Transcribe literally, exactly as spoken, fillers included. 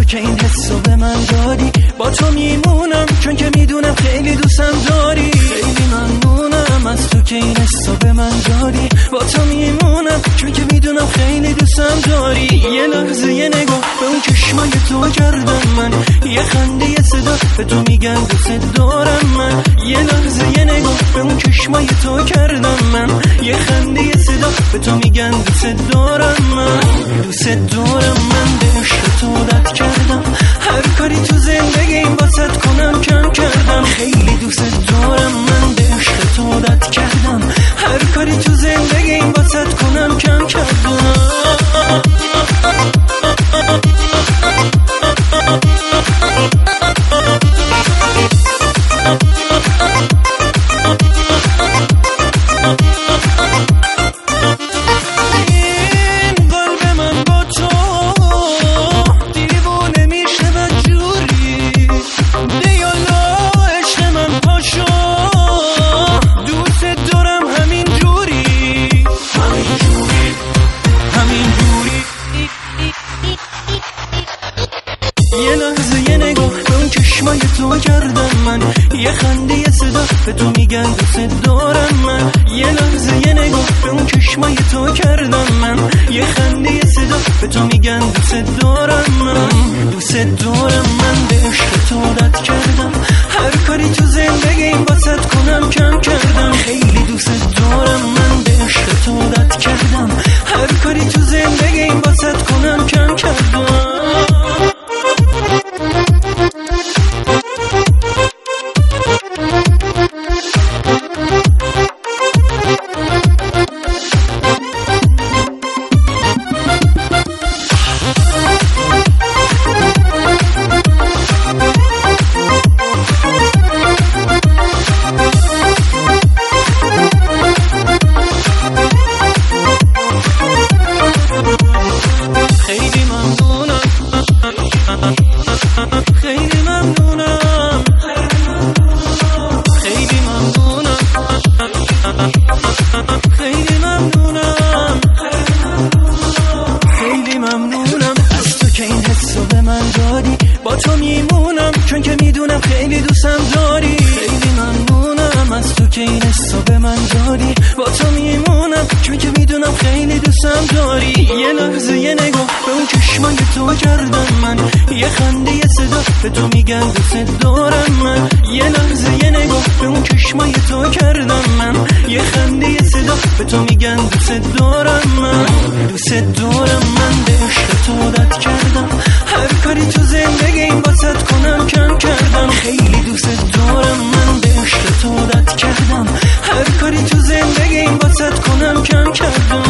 که این حسو به من دادی. با تو میمونم چون که میدونم خیلی دوستم داری. خیلی ممنونم از تو که این حسو به من دادی. با تو میمونم چون که میدونم خیلی دوستم داری. یه لحظه یه نگاه به اون چشمای تو کردم من، یه خنده یه صدا به تو میگن دوست دارم من. یه لحظه یه نگاه به اون چشمای تو کردم من، یه خنده یه صدا به تو میگن دوست دارم من. دوست دارم من به عشق تو عادت کردم، هر کاری تو زندگیم واسط کنم کم کردم. خیلی دوست دارم من به عشق تو عادت کردم، هر کاری تو زندگیم واسط کنم کم کردم. یه لحظه یه نگاه به اون چشمای تو کردم من، یه خنده یه صدا به تو میگن دوست دارم من. یه لحظه یه نگاه به اون چشمای تو کردم من، یه خنده یه صدا به تو میگن دوست دارم من. دوست دارم من به عشق تو عادت کردم، هر کاری تو زندگیم واسط کنم کم کردم. خیلی دوست دارم من به عشق تو عادت کردم، هر کاری تو زندگیم واسط کنم کم کردم. خیلی ممنونم، خیلی ممنونم، خیلی ممنونم، خیلی ممنونم از تو که این حسو به من دادی. با تو میمونم چون که میدونم خیلی دوستم داری. خیلی ممنونم از تو که این حسو به من دادی. با تو میمونم چون که میدونم خیلی دوستم داری. یه لحظه یه نگاه به اون چشمای تو کردم من، یه خنده یه صدا به تو میگن دوست دارم من. یه لحظه یه نگاه به اون چشمای تو کردم من، یه خنده یه صدا به تو میگن دوست دارم من. دوست دارم من به عشق تو عادت کردم، هر کاری تو زندگیم واسط کنم کم کردم. خیلی دوست دارم من به عشق تو عادت کردم، هر کاری تو زندگیم واسط کنم کم کردم.